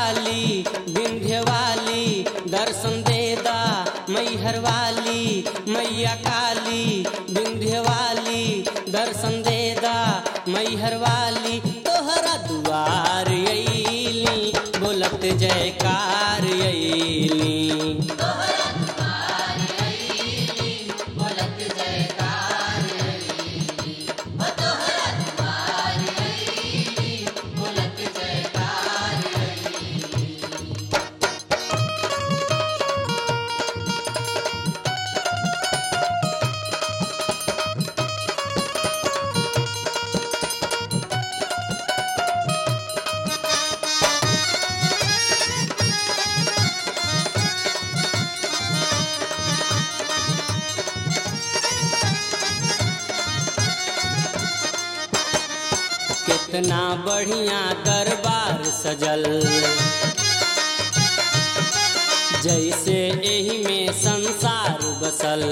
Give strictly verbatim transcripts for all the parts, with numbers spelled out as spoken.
काली विंध्य वाली दर्शन देदा मैहर वाली। मैया काली विंध्य वाली दर्शन देदा मैहर वाली। तोहरा दुआर अइली बोलत जयकार अइली। कितना बढ़िया दरबार सजल जैसे एही में संसार बसल।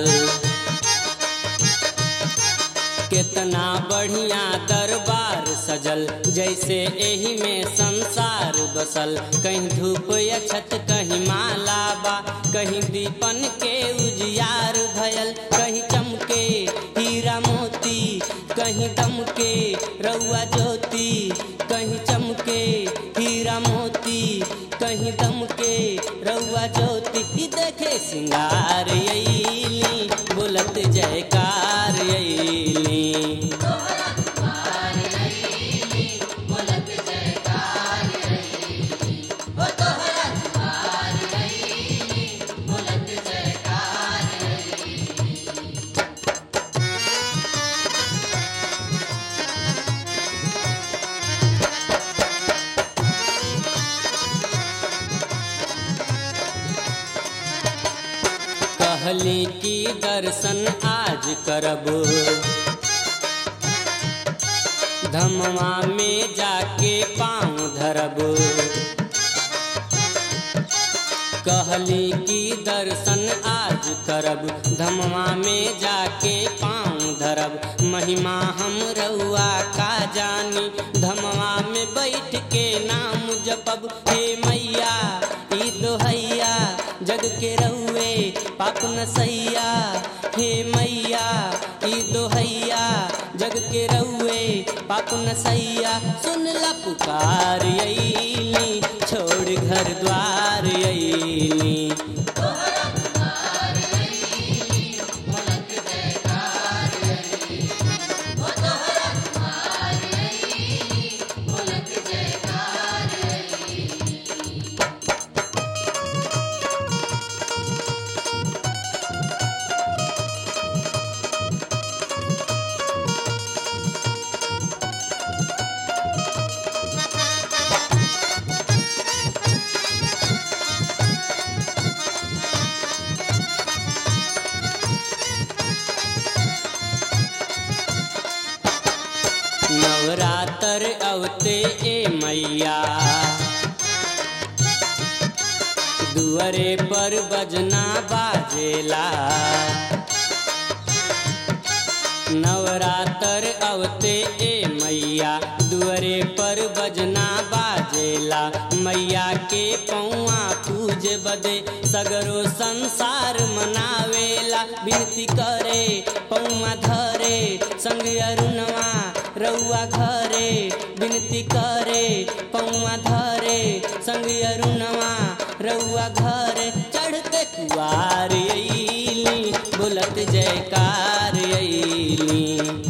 कितना बढ़िया दरबार सजल जैसे एही में संसार बसल। कहीं धूप या छत कहीं माला बा कहीं दीपन के उजियार भयल। कहीं चमके हीरा मोती कहीं दमके रउआ ज्योति। कहीं चमके हीरा मोती कहीं दमके रउआ ज्योति। देखे सिंगार अइली बोलत जयकार अइली। कहली की दर्शन आज करब धमवा में जाके पाँव धरब। कहली की दर्शन आज करब धमवा में जाके पाँव धरब। महिमा हम रउआ का जानी धमवा में बैठ के नाम जपब। हे मैया ई दोहैया जग के रउए पाप नसैया। हे मैया ई दोहैया जग के रउए पाप नसैया। सुनला पुकार अइली छोड़ घर द्वार अइली। नवरात्र अवते ए मैया दुआरे पर बजना बाजेला। नवरात्र अवते ए मैया दुआरे पर बजना बाजेला। मैया के पौआ पूजे बदे सगरो संसार मनावेला। विनती करे पौआ धरे संग अरुणवा रउआ घरे। विनती करे पौआ धरे संग अरुणवा रउआ घरे। चढ़ते कुआर अइली बोलत जयकार अइली।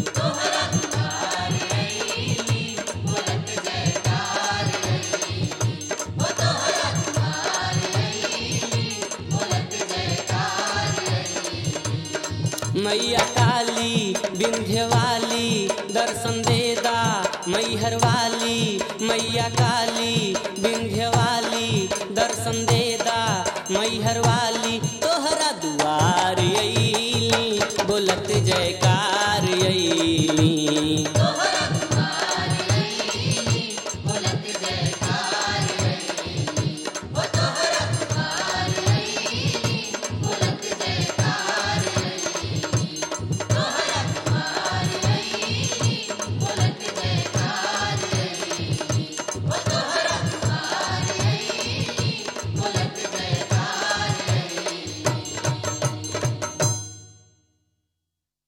मैया काली विंध्य वाली दर्शन देदा मैहर वाली। मैया काली विंध्य वाली दर्शन देदा मैहर वाली। तोहरा दुआर अइली बोलत जयकार।